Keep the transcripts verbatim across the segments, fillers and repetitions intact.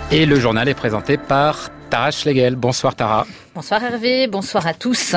Et le journal est présenté par Tara Schlegel. Bonsoir Tara. Bonsoir Hervé, bonsoir à tous.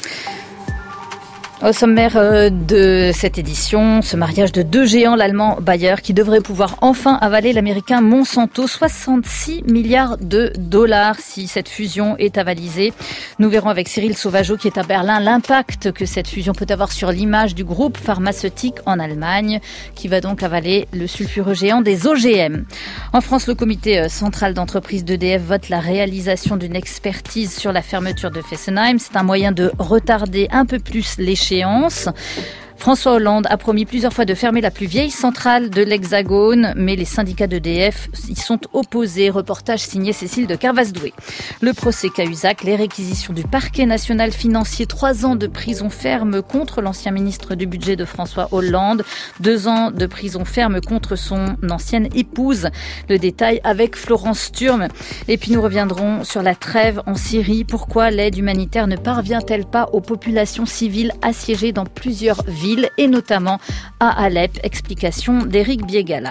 Au sommaire de cette édition, ce mariage de deux géants, l'allemand Bayer, qui devrait pouvoir enfin avaler l'américain Monsanto, soixante-six milliards de dollars si cette fusion est avalisée. Nous verrons avec Cyril Sauvageau, qui est à Berlin, l'impact que cette fusion peut avoir sur l'image du groupe pharmaceutique en Allemagne, qui va donc avaler le sulfureux géant des O G M. En France, le comité central d'entreprise d'E D F vote la réalisation d'une expertise sur la fermeture de Fessenheim. C'est un moyen de retarder un peu plus l'échéance. François Hollande a promis plusieurs fois de fermer la plus vieille centrale de l'Hexagone, mais les syndicats d'E D F y sont opposés. Reportage signé Cécile de Carvaz-Doué. Le procès Cahuzac, les réquisitions du parquet national financier, trois ans de prison ferme contre l'ancien ministre du budget de François Hollande, deux ans de prison ferme contre son ancienne épouse. Le détail avec Florence Sturm. Et puis nous reviendrons sur la trêve en Syrie. Pourquoi l'aide humanitaire ne parvient-elle pas aux populations civiles assiégées dans plusieurs villes et notamment à Alep? Explication d'Éric Biegala.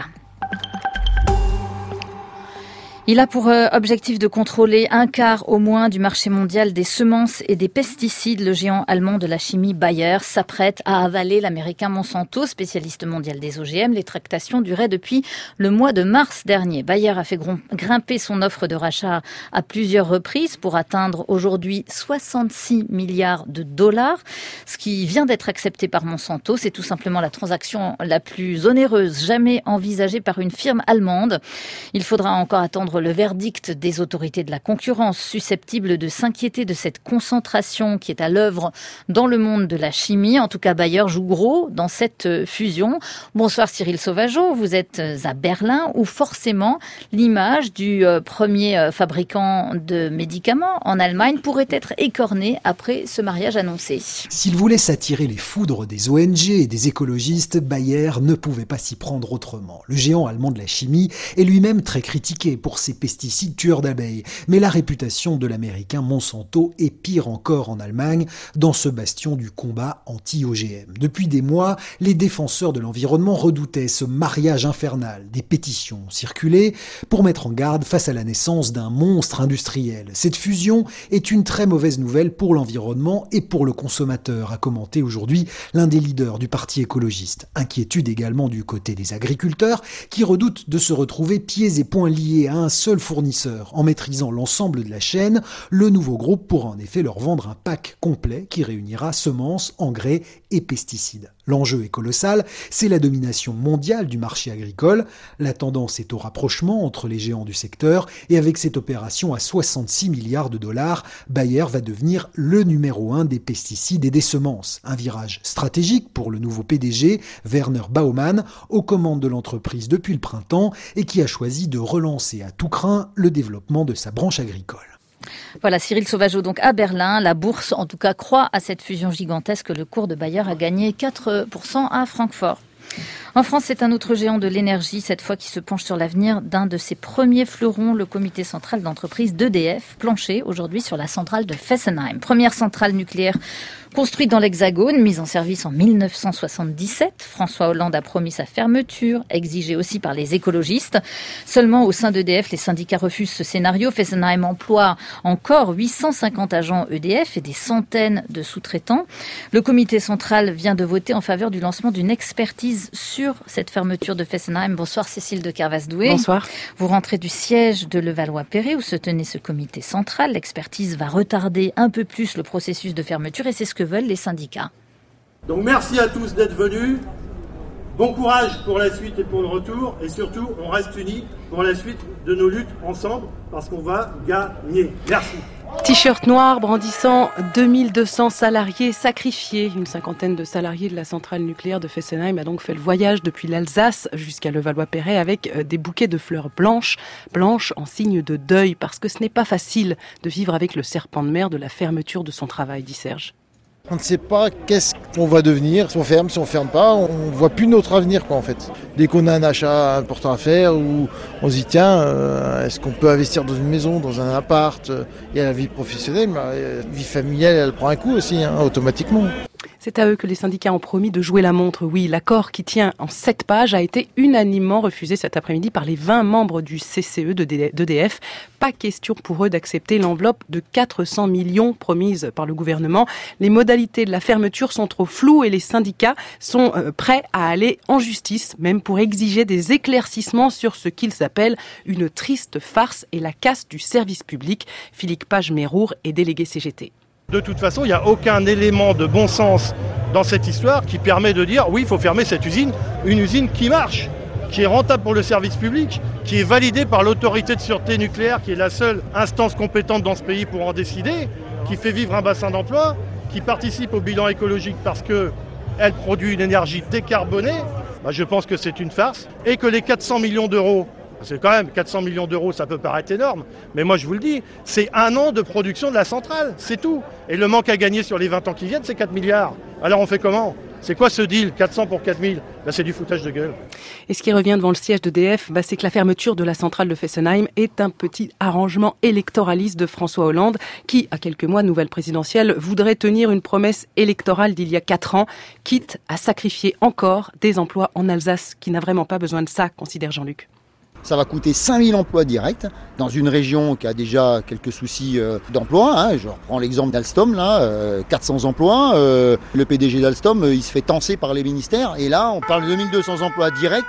Il a pour objectif de contrôler un quart au moins du marché mondial des semences et des pesticides. Le géant allemand de la chimie Bayer s'apprête à avaler l'américain Monsanto, spécialiste mondial des O G M. Les tractations duraient depuis le mois de mars dernier. Bayer a fait grimper son offre de rachat à plusieurs reprises pour atteindre aujourd'hui soixante-six milliards de dollars. Ce qui vient d'être accepté par Monsanto, c'est tout simplement la transaction la plus onéreuse jamais envisagée par une firme allemande. Il faudra encore attendre le verdict des autorités de la concurrence, susceptibles de s'inquiéter de cette concentration qui est à l'œuvre dans le monde de la chimie. En tout cas, Bayer joue gros dans cette fusion. Bonsoir Cyril Sauvageau, vous êtes à Berlin, où forcément l'image du premier fabricant de médicaments en Allemagne pourrait être écornée après ce mariage annoncé. S'il voulait s'attirer les foudres des O N G et des écologistes, Bayer ne pouvait pas s'y prendre autrement. Le géant allemand de la chimie est lui-même très critiqué pour ses pesticides tueurs d'abeilles. Mais la réputation de l'américain Monsanto est pire encore en Allemagne, dans ce bastion du combat anti-O G M. Depuis des mois, les défenseurs de l'environnement redoutaient ce mariage infernal. Des pétitions ont circulé pour mettre en garde face à la naissance d'un monstre industriel. Cette fusion est une très mauvaise nouvelle pour l'environnement et pour le consommateur, a commenté aujourd'hui l'un des leaders du parti écologiste. Inquiétude également du côté des agriculteurs qui redoutent de se retrouver pieds et poings liés à un seul fournisseur. En maîtrisant l'ensemble de la chaîne, le nouveau groupe pourra en effet leur vendre un pack complet qui réunira semences, engrais et pesticides. L'enjeu est colossal, c'est la domination mondiale du marché agricole. La tendance est au rapprochement entre les géants du secteur et avec cette opération à soixante-six milliards de dollars, Bayer va devenir le numéro un des pesticides et des semences. Un virage stratégique pour le nouveau P D G, Werner Baumann, aux commandes de l'entreprise depuis le printemps et qui a choisi de relancer à tout craint le développement de sa branche agricole. Voilà, Cyril Sauvageau donc à Berlin. La bourse, en tout cas, croit à cette fusion gigantesque. Le cours de Bayer a gagné quatre pour cent à Francfort. En France, c'est un autre géant de l'énergie, cette fois qui se penche sur l'avenir d'un de ses premiers fleurons, le comité central d'entreprise d'E D F, planché aujourd'hui sur la centrale de Fessenheim. Première centrale nucléaire construite dans l'Hexagone, mise en service en mille neuf cent soixante-dix-sept. François Hollande a promis sa fermeture, exigée aussi par les écologistes. Seulement, au sein d'E D F, les syndicats refusent ce scénario. Fessenheim emploie encore huit cent cinquante agents E D F et des centaines de sous-traitants. Le comité central vient de voter en faveur du lancement d'une expertise sur cette fermeture de Fessenheim. Bonsoir Cécile de Carvaz-Doué. Bonsoir. Vous rentrez du siège de Levallois-Perret où se tenait ce comité central. L'expertise va retarder un peu plus le processus de fermeture et c'est ce que veulent les syndicats. Donc merci à tous d'être venus. Bon courage pour la suite et pour le retour. Et surtout, on reste unis pour la suite de nos luttes ensemble parce qu'on va gagner. Merci. T-shirt noir brandissant deux mille deux cents salariés sacrifiés. Une cinquantaine de salariés de la centrale nucléaire de Fessenheim a donc fait le voyage depuis l'Alsace jusqu'à Levallois-Perret avec des bouquets de fleurs blanches, blanches en signe de deuil parce que ce n'est pas facile de vivre avec le serpent de mer de la fermeture de son travail, dit Serge. On ne sait pas qu'est-ce qu'on va devenir, si on ferme, si on ferme pas, on ne voit plus notre avenir quoi en fait. Dès qu'on a un achat important à faire ou on se dit tiens, euh, est-ce qu'on peut investir dans une maison, dans un appart, il y a la vie professionnelle, mais la vie familiale elle prend un coup aussi, hein, automatiquement. C'est à eux que les syndicats ont promis de jouer la montre. Oui, l'accord qui tient en sept pages a été unanimement refusé cet après-midi par les vingt membres du C C E d'E D F. Pas question pour eux d'accepter l'enveloppe de quatre cents millions promise par le gouvernement. Les modalités de la fermeture sont trop floues et les syndicats sont euh, prêts à aller en justice, même pour exiger des éclaircissements sur ce qu'ils appellent une triste farce et la casse du service public. Philippe Page-Mérour est délégué C G T. De toute façon, il n'y a aucun élément de bon sens dans cette histoire qui permet de dire oui, il faut fermer cette usine, une usine qui marche, qui est rentable pour le service public, qui est validée par l'autorité de sûreté nucléaire, qui est la seule instance compétente dans ce pays pour en décider, qui fait vivre un bassin d'emploi, qui participe au bilan écologique parce qu'elle produit une énergie décarbonée. Bah, je pense que c'est une farce et que les quatre cents millions d'euros, c'est quand même quatre cents millions d'euros, ça peut paraître énorme, mais moi je vous le dis, c'est un an de production de la centrale, c'est tout. Et le manque à gagner sur les vingt ans qui viennent, c'est quatre milliards. Alors on fait comment ? C'est quoi ce deal ? quatre cents pour quatre mille ? Là, c'est du foutage de gueule. Et ce qui revient devant le siège d'E D F, bah, c'est que la fermeture de la centrale de Fessenheim est un petit arrangement électoraliste de François Hollande, qui, à quelques mois de nouvelle présidentielle, voudrait tenir une promesse électorale d'il y a quatre ans, quitte à sacrifier encore des emplois en Alsace, qui n'a vraiment pas besoin de ça, considère Jean-Luc. Ça va coûter cinq mille emplois directs dans une région qui a déjà quelques soucis euh, d'emploi. Hein. Je reprends l'exemple d'Alstom, là, euh, quatre cents emplois. Euh, le P D G d'Alstom, euh, il se fait tancer par les ministères. Et là, on parle de deux mille deux cents emplois directs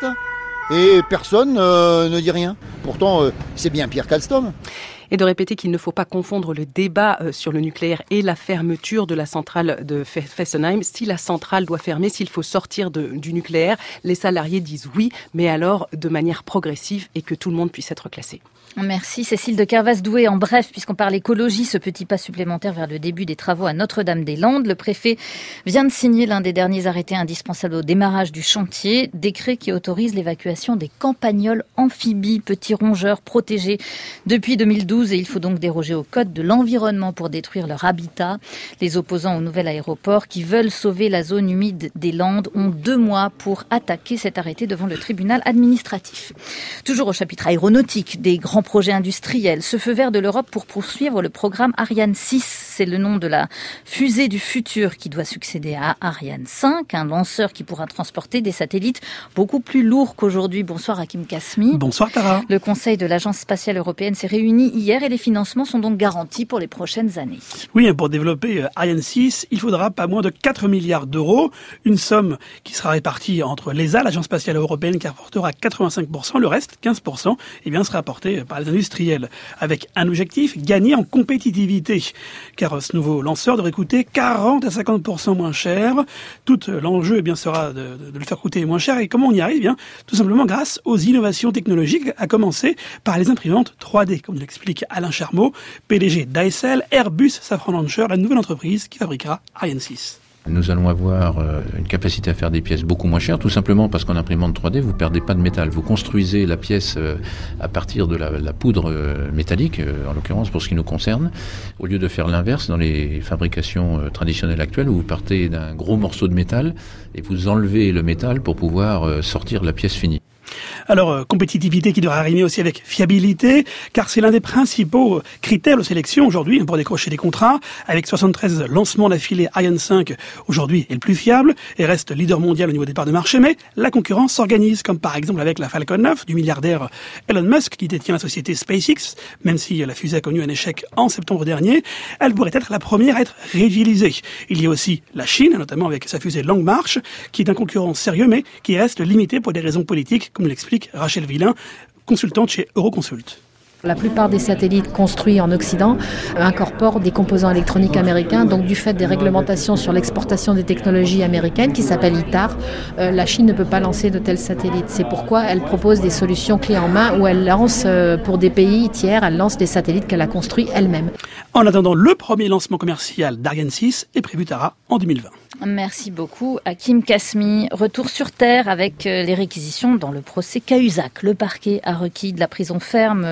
et personne euh, ne dit rien. Pourtant, euh, c'est bien pire qu'Alstom. Et de répéter qu'il ne faut pas confondre le débat sur le nucléaire et la fermeture de la centrale de Fessenheim. Si la centrale doit fermer, s'il faut sortir de, du nucléaire, les salariés disent oui, mais alors de manière progressive et que tout le monde puisse être classé. Merci Cécile de Kervas-Doué. En bref, puisqu'on parle écologie, ce petit pas supplémentaire vers le début des travaux à Notre-Dame-des-Landes. Le préfet vient de signer l'un des derniers arrêtés indispensables au démarrage du chantier, décret qui autorise l'évacuation des campagnols amphibies, petits rongeurs protégés depuis deux mille douze, et il faut donc déroger au code de l'environnement pour détruire leur habitat. Les opposants au nouvel aéroport qui veulent sauver la zone humide des Landes ont deux mois pour attaquer cet arrêté devant le tribunal administratif. Toujours au chapitre aéronautique, des grands projet industriel. Ce feu vert de l'Europe pour poursuivre le programme Ariane six, c'est le nom de la fusée du futur qui doit succéder à Ariane cinq, un lanceur qui pourra transporter des satellites beaucoup plus lourds qu'aujourd'hui. Bonsoir Hakim Kasmi. Bonsoir Tara. Le Conseil de l'Agence spatiale européenne s'est réuni hier et les financements sont donc garantis pour les prochaines années. Oui, pour développer Ariane six, il faudra pas moins de quatre milliards d'euros, une somme qui sera répartie entre l'E S A, l'Agence spatiale européenne, qui apportera quatre-vingt-cinq pour cent, le reste, quinze pour cent, eh bien, sera apporté par les industriels, avec un objectif, gagner en compétitivité. Car ce nouveau lanceur devrait coûter quarante à cinquante pour cent moins cher. Tout l'enjeu, eh bien, sera de, de, de le faire coûter moins cher. Et comment on y arrive? Eh bien, tout simplement grâce aux innovations technologiques, à commencer par les imprimantes trois D, comme l'explique Alain Charmeau, P D G d'A S L, Airbus Safran Launcher, la nouvelle entreprise qui fabriquera Ariane six. Nous allons avoir une capacité à faire des pièces beaucoup moins chères, tout simplement parce qu'en imprimante trois D, vous ne perdez pas de métal. Vous construisez la pièce à partir de la, la poudre métallique, en l'occurrence pour ce qui nous concerne, au lieu de faire l'inverse dans les fabrications traditionnelles actuelles, où vous partez d'un gros morceau de métal et vous enlevez le métal pour pouvoir sortir la pièce finie. Alors, euh, compétitivité qui devra arriver aussi avec fiabilité, car c'est l'un des principaux critères de sélection aujourd'hui pour décrocher des contrats. Avec soixante-treize lancements d'affilée, Ariane cinq aujourd'hui est le plus fiable et reste leader mondial au niveau des parts de marché, mais la concurrence s'organise, comme par exemple avec la Falcon neuf du milliardaire Elon Musk qui détient la société SpaceX. Même si la fusée a connu un échec en septembre dernier, elle pourrait être la première à être réutilisée. Il y a aussi la Chine, notamment avec sa fusée Long March, qui est un concurrent sérieux, mais qui reste limité pour des raisons politiques, comme l'explique Rachel Villain, consultante chez Euroconsult. La plupart des satellites construits en Occident incorporent des composants électroniques américains. Donc, du fait des réglementations sur l'exportation des technologies américaines, qui s'appelle I T A R, euh, la Chine ne peut pas lancer de tels satellites. C'est pourquoi elle propose des solutions clés en main où elle lance, euh, pour des pays tiers, elle lance des satellites qu'elle a construits elle-même. En attendant, le premier lancement commercial d'Ariane six est prévu, Tara, en deux mille vingt. Merci beaucoup, Hakim Kasmi. Retour sur Terre avec les réquisitions dans le procès Cahuzac. Le parquet a requis de la prison ferme aujourd'hui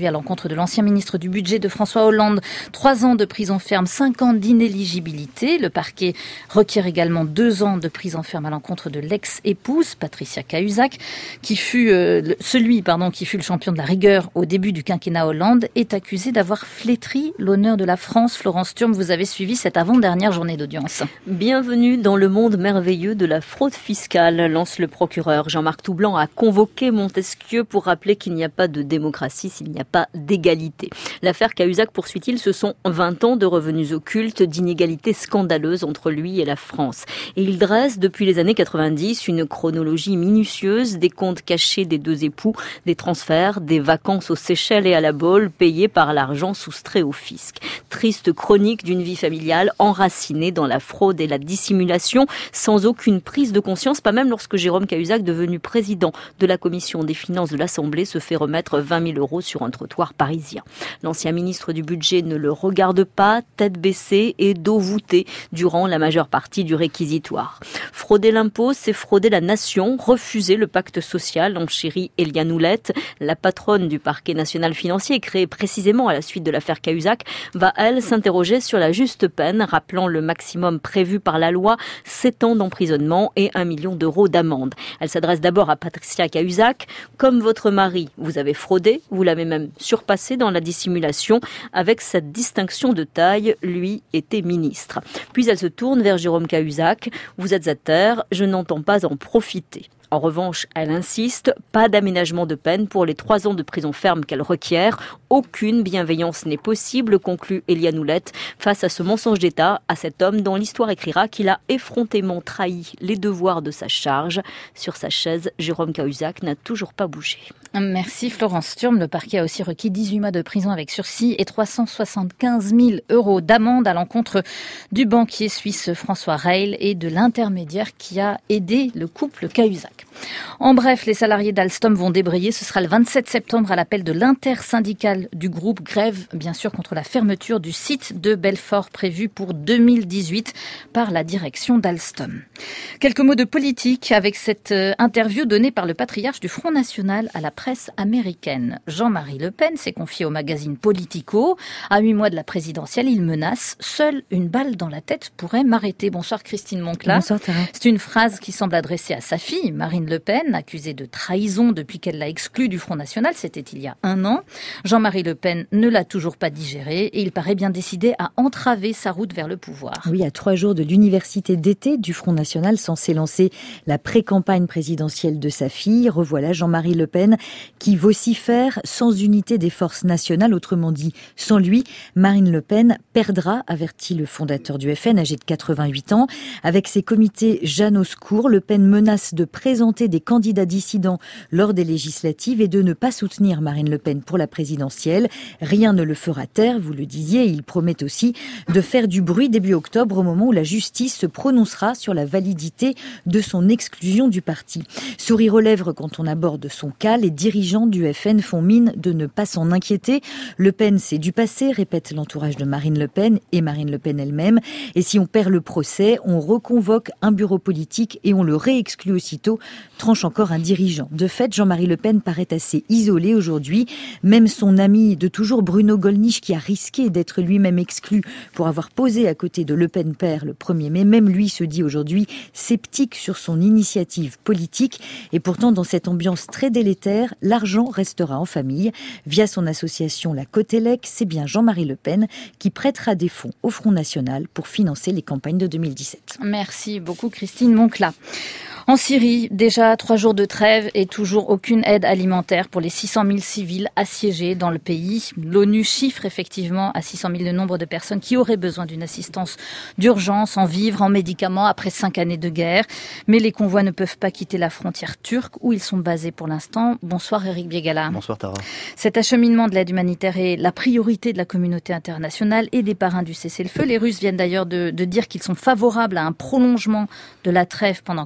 aujourd'hui à l'encontre de l'ancien ministre du Budget de François Hollande. Trois ans de prison ferme, cinq ans d'inéligibilité. Le parquet requiert également deux ans de prison ferme à l'encontre de l'ex-épouse, Patricia Cahuzac, qui fut, euh, celui, pardon, qui fut le champion de la rigueur au début du quinquennat Hollande, est accusé d'avoir flétri l'honneur de la France. Florence Thurm, vous avez suivi cette avant-dernière journée d'audience. Bienvenue dans le monde merveilleux de la fraude fiscale, lance le procureur. Jean-Marc Toublan a convoqué Montesquieu pour rappeler qu'il n'y a pas de démocratie s'il n'y a pas d'égalité. L'affaire Cahuzac, poursuit-il, ce sont vingt ans de revenus occultes, d'inégalités scandaleuses entre lui et la France. Et il dresse depuis les années quatre-vingt-dix une chronologie minutieuse des comptes cachés des deux époux, des transferts, des vacances aux Seychelles et à la Baule payés par l'argent soustrait au fisc. Triste chronique d'une vie familiale enracinée dans la fraude et la dissimulation, sans aucune prise de conscience, pas même lorsque Jérôme Cahuzac, devenu président de la commission des finances de l'Assemblée, se fait remettre vingt mille euros sur un trottoir parisien. L'ancien ministre du Budget ne le regarde pas, tête baissée et dos voûté durant la majeure partie du réquisitoire. Frauder l'impôt, c'est frauder la nation, refuser le pacte social, enchérit Éliane Houlette. La patronne du parquet national financier, créée précisément à la suite de l'affaire Cahuzac, va, elle, s'interroger sur la juste peine, rappelant le maximum prévu par la loi, sept ans d'emprisonnement et un million d'euros d'amende. Elle s'adresse d'abord à Patricia Cahuzac. Comme votre mari, vous avez fraudé, vous l'avez même surpassé dans la dissimulation, avec cette distinction de taille, lui était ministre. Puis elle se tourne vers Jérôme Cahuzac. Vous êtes à terre, je n'entends pas en profiter. En revanche, elle insiste, pas d'aménagement de peine pour les trois ans de prison ferme qu'elle requiert. Aucune bienveillance n'est possible, conclut Éliane Houlette, face à ce mensonge d'État, à cet homme dont l'histoire écrira qu'il a effrontément trahi les devoirs de sa charge. Sur sa chaise, Jérôme Cahuzac n'a toujours pas bougé. Merci Florence Thurm. Le parquet a aussi requis dix-huit mois de prison avec sursis et trois cent soixante-quinze mille euros d'amende à l'encontre du banquier suisse François Reil et de l'intermédiaire qui a aidé le couple Cahuzac. En bref, les salariés d'Alstom vont débrayer. Ce sera le vingt-sept septembre à l'appel de l'intersyndicale du groupe. Grève, bien sûr, contre la fermeture du site de Belfort prévue pour deux mille dix-huit par la direction d'Alstom. Quelques mots de politique avec cette interview donnée par le patriarche du Front National à la presse américaine. Jean-Marie Le Pen s'est confié au magazine Politico. À huit mois de la présidentielle, il menace « Seule une balle dans la tête pourrait m'arrêter ». Bonsoir Christine Moncla. Bonsoir Tara. C'est une phrase qui semble adressée à sa fille, Marine Le Pen, accusée de trahison depuis qu'elle l'a exclue du Front National. C'était il y a un an. Jean-Marie Le Pen ne l'a toujours pas digéré et il paraît bien décidé à entraver sa route vers le pouvoir. Oui, à trois jours de l'université d'été du Front National, censé lancer la pré-campagne présidentielle de sa fille, revoilà Jean-Marie Le Pen qui vocifère sans unité des forces nationales. Autrement dit, sans lui, Marine Le Pen perdra, avertit le fondateur du F N, âgé de quatre-vingt-huit ans. Avec ses comités Jeanne au secours, Le Pen menace de présenter des candidats dissidents lors des législatives et de ne pas soutenir Marine Le Pen pour la présidentielle. Rien ne le fera taire, vous le disiez. Il promet aussi de faire du bruit début octobre au moment où la justice se prononcera sur la validité de son exclusion du parti. Sourire aux lèvres quand on aborde son cas, les dirigeants du F N font mine de ne pas s'en inquiéter. Le Pen, c'est du passé, répète l'entourage de Marine Le Pen et Marine Le Pen elle-même. Et si on perd le procès, on reconvoque un bureau politique et on le réexclut aussitôt, tranche encore un dirigeant. De fait, Jean-Marie Le Pen paraît assez isolé aujourd'hui. Même son ami de toujours, Bruno Gollnisch, qui a risqué d'être lui-même exclu pour avoir posé à côté de Le Pen père le premier mai, même lui se dit aujourd'hui sceptique sur son initiative politique. Et pourtant, dans cette ambiance très délétère, l'argent restera en famille. Via son association La Cotélec, c'est bien Jean-Marie Le Pen qui prêtera des fonds au Front National pour financer les campagnes de deux mille dix-sept. Merci beaucoup Christine Moncla. En Syrie, déjà trois jours de trêve et toujours aucune aide alimentaire pour les six cent mille civils assiégés dans le pays. L'ONU chiffre effectivement à six cent mille le nombre de personnes qui auraient besoin d'une assistance d'urgence en vivres, en médicaments après cinq années de guerre. Mais les convois ne peuvent pas quitter la frontière turque où ils sont basés pour l'instant. Bonsoir Eric Biegala. Bonsoir Tara. Cet acheminement de l'aide humanitaire est la priorité de la communauté internationale et des parrains du cessez-le-feu. Les Russes viennent d'ailleurs de, de dire qu'ils sont favorables à un prolongement de la trêve pendant quarante-huit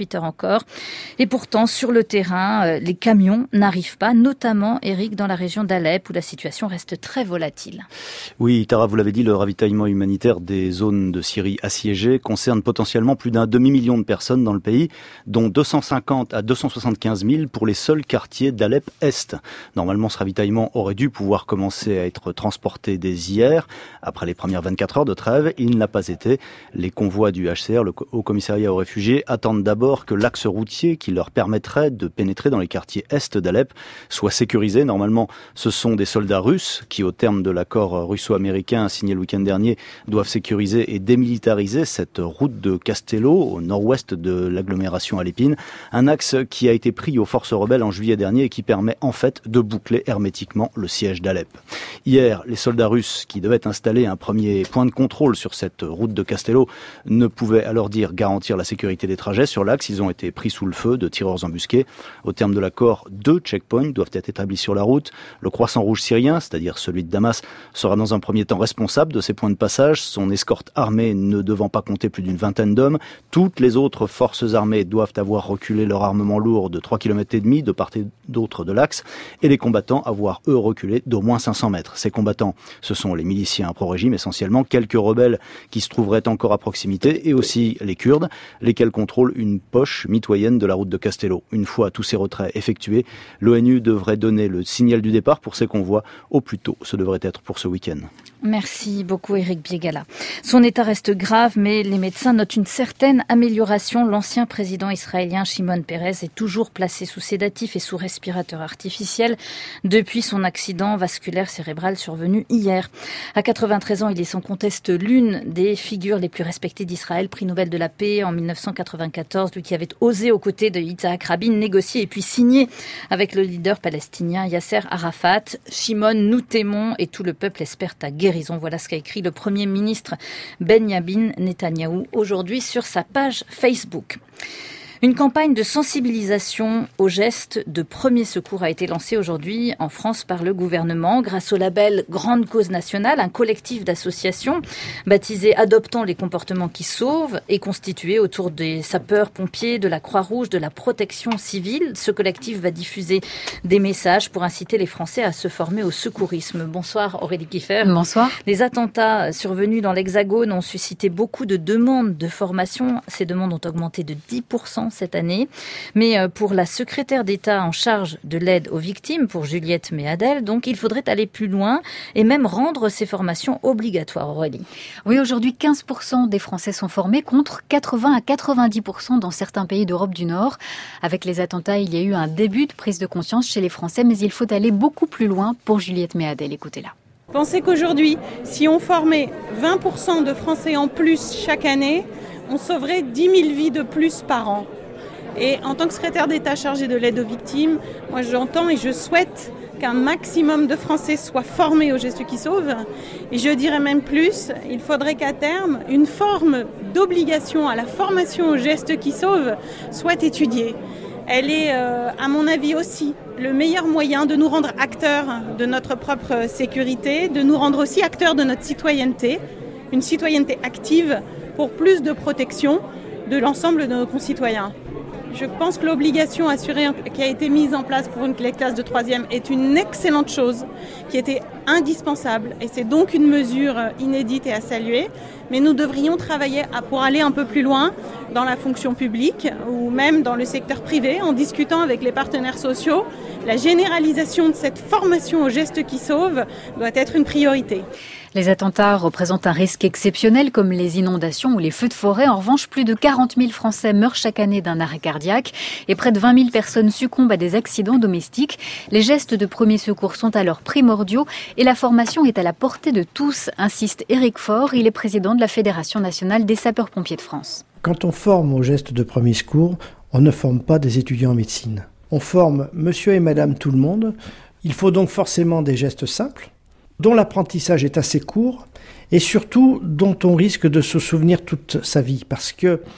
quarante-huit heures encore. Et pourtant, sur le terrain, les camions n'arrivent pas, notamment, Eric, dans la région d'Alep, où la situation reste très volatile. Oui, Tara, vous l'avez dit, le ravitaillement humanitaire des zones de Syrie assiégées concerne potentiellement plus d'un demi-million de personnes dans le pays, dont deux cent cinquante à deux cent soixante-quinze mille pour les seuls quartiers d'Alep-Est. Normalement, ce ravitaillement aurait dû pouvoir commencer à être transporté dès hier. Après les premières vingt-quatre heures de trêve, il n'a pas été. Les convois du H C R, le Haut Commissariat aux réfugiés, attendent d'abord que l'axe routier qui leur permettrait de pénétrer dans les quartiers est d'Alep soit sécurisé. Normalement, ce sont des soldats russes qui, au terme de l'accord russo-américain signé le week-end dernier, doivent sécuriser et démilitariser cette route de Castello, au nord-ouest de l'agglomération alepine. Un axe qui a été pris aux forces rebelles en juillet dernier et qui permet en fait de boucler hermétiquement le siège d'Alep. Hier, les soldats russes qui devaient installer un premier point de contrôle sur cette route de Castello ne pouvaient alors dire garantir la sécurité des trajets sur l'axe. Ils ont été pris sous le feu de tireurs embusqués. Au terme de l'accord, deux checkpoints doivent être établis sur la route. Le Croissant Rouge syrien, c'est-à-dire celui de Damas, sera dans un premier temps responsable de ces points de passage, son escorte armée ne devant pas compter plus d'une vingtaine d'hommes. Toutes les autres forces armées doivent avoir reculé leur armement lourd de trois kilomètres et demi de part et d'autre de l'axe, et les combattants avoir, eux, reculé d'au moins cinq cents mètres. Ces combattants, ce sont les miliciens pro-régime essentiellement, quelques rebelles qui se trouveraient encore à proximité, et aussi les Kurdes, lesquels contrôlent une poche mitoyenne de la route de Castello. Une fois tous ces retraits effectués, l'ONU devrait donner le signal du départ pour ces convois. Au plus tôt, ce devrait être pour ce week-end. Merci beaucoup Éric Biégala. Son état reste grave, mais les médecins notent une certaine amélioration. L'ancien président israélien Shimon Peres est toujours placé sous sédatif et sous respirateur artificiel depuis son accident vasculaire cérébral survenu hier. À quatre-vingt-treize ans, il est sans conteste l'une des figures les plus respectées d'Israël, prix Nobel de la paix en mille neuf cent quatre-vingt-quatorze, lui qui avait osé aux côtés de Yitzhak Rabin négocier et puis signer avec le leader palestinien Yasser Arafat. Shimon, nous t'aimons et tout le peuple espère ta guérison. Voilà ce qu'a écrit le Premier ministre Benyamin Netanyahou aujourd'hui sur sa page Facebook. Une campagne de sensibilisation aux gestes de premier secours a été lancée aujourd'hui en France par le gouvernement grâce au label Grande Cause Nationale, un collectif d'associations baptisé Adoptons les comportements qui sauvent et constitué autour des sapeurs-pompiers, de la Croix-Rouge, de la protection civile. Ce collectif va diffuser des messages pour inciter les Français à se former au secourisme. Bonsoir Aurélie Kiefer. Bonsoir. Les attentats survenus dans l'Hexagone ont suscité beaucoup de demandes de formation. Ces demandes ont augmenté de dix pour cent cette année. Mais pour la secrétaire d'État en charge de l'aide aux victimes, pour Juliette Méadel, donc il faudrait aller plus loin et même rendre ces formations obligatoires, Aurélie. Oui, aujourd'hui, quinze pour cent des Français sont formés contre quatre-vingts à quatre-vingt-dix pour cent dans certains pays d'Europe du Nord. Avec les attentats, il y a eu un début de prise de conscience chez les Français, mais il faut aller beaucoup plus loin pour Juliette Méadel. Écoutez-la. Pensez qu'aujourd'hui, si on formait vingt pour cent de Français en plus chaque année, on sauverait dix mille vies de plus par an. Et en tant que secrétaire d'État chargée de l'aide aux victimes, moi j'entends et je souhaite qu'un maximum de Français soient formés aux gestes qui sauvent. Et je dirais même plus, il faudrait qu'à terme, une forme d'obligation à la formation aux gestes qui sauvent soit étudiée. Elle est, euh, à mon avis aussi, le meilleur moyen de nous rendre acteurs de notre propre sécurité, de nous rendre aussi acteurs de notre citoyenneté, une citoyenneté active pour plus de protection de l'ensemble de nos concitoyens. Je pense que l'obligation assurée qui a été mise en place pour une classe de troisième est une excellente chose, qui était indispensable. Et c'est donc une mesure inédite et à saluer. Mais nous devrions travailler pour aller un peu plus loin dans la fonction publique ou même dans le secteur privé, en discutant avec les partenaires sociaux. La généralisation de cette formation aux gestes qui sauvent doit être une priorité. Les attentats représentent un risque exceptionnel comme les inondations ou les feux de forêt. En revanche, plus de quarante mille Français meurent chaque année d'un arrêt cardiaque et près de vingt mille personnes succombent à des accidents domestiques. Les gestes de premier secours sont alors primordiaux et la formation est à la portée de tous, insiste Éric Faure. Il est président de la Fédération nationale des sapeurs-pompiers de France. Quand on forme aux gestes de premier secours, on ne forme pas des étudiants en médecine. On forme monsieur et madame tout le monde. Il faut donc forcément des gestes simples, dont l'apprentissage est assez court et surtout dont on risque de se souvenir toute sa vie, parce que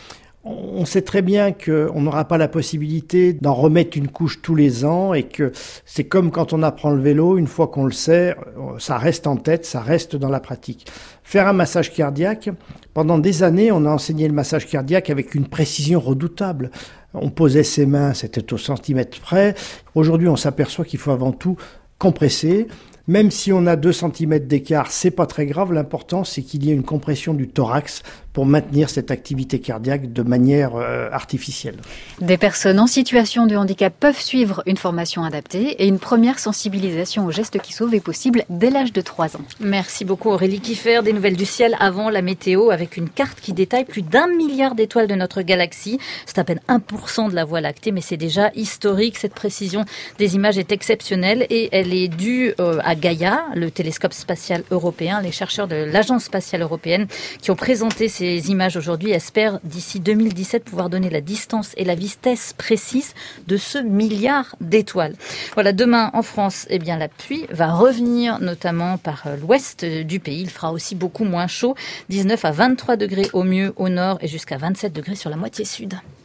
On sait très bien qu'on n'aura pas la possibilité d'en remettre une couche tous les ans et que c'est comme quand on apprend le vélo, une fois qu'on le sait, ça reste en tête, ça reste dans la pratique. Faire un massage cardiaque, pendant des années, on a enseigné le massage cardiaque avec une précision redoutable. On posait ses mains, c'était au centimètre près. Aujourd'hui, on s'aperçoit qu'il faut avant tout compresser. Même si on a deux centimètres d'écart, c'est pas très grave. L'important, c'est qu'il y ait une compression du thorax pour maintenir cette activité cardiaque de manière euh, artificielle. Des personnes en situation de handicap peuvent suivre une formation adaptée et une première sensibilisation aux gestes qui sauvent est possible dès l'âge de trois ans. Merci beaucoup Aurélie Kiffer. Des nouvelles du ciel avant la météo avec une carte qui détaille plus d'un milliard d'étoiles de notre galaxie. C'est à peine un pour cent de la Voie lactée, mais c'est déjà historique. Cette précision des images est exceptionnelle et elle est due euh, à Gaïa, le télescope spatial européen. Les chercheurs de l'Agence spatiale européenne qui ont présenté ces images aujourd'hui espèrent d'ici deux mille dix-sept pouvoir donner la distance et la vitesse précise de ce milliard d'étoiles. Voilà, demain en France, eh bien la pluie va revenir notamment par l'ouest du pays. Il fera aussi beaucoup moins chaud, dix-neuf à vingt-trois degrés au mieux au nord et jusqu'à vingt-sept degrés sur la moitié sud.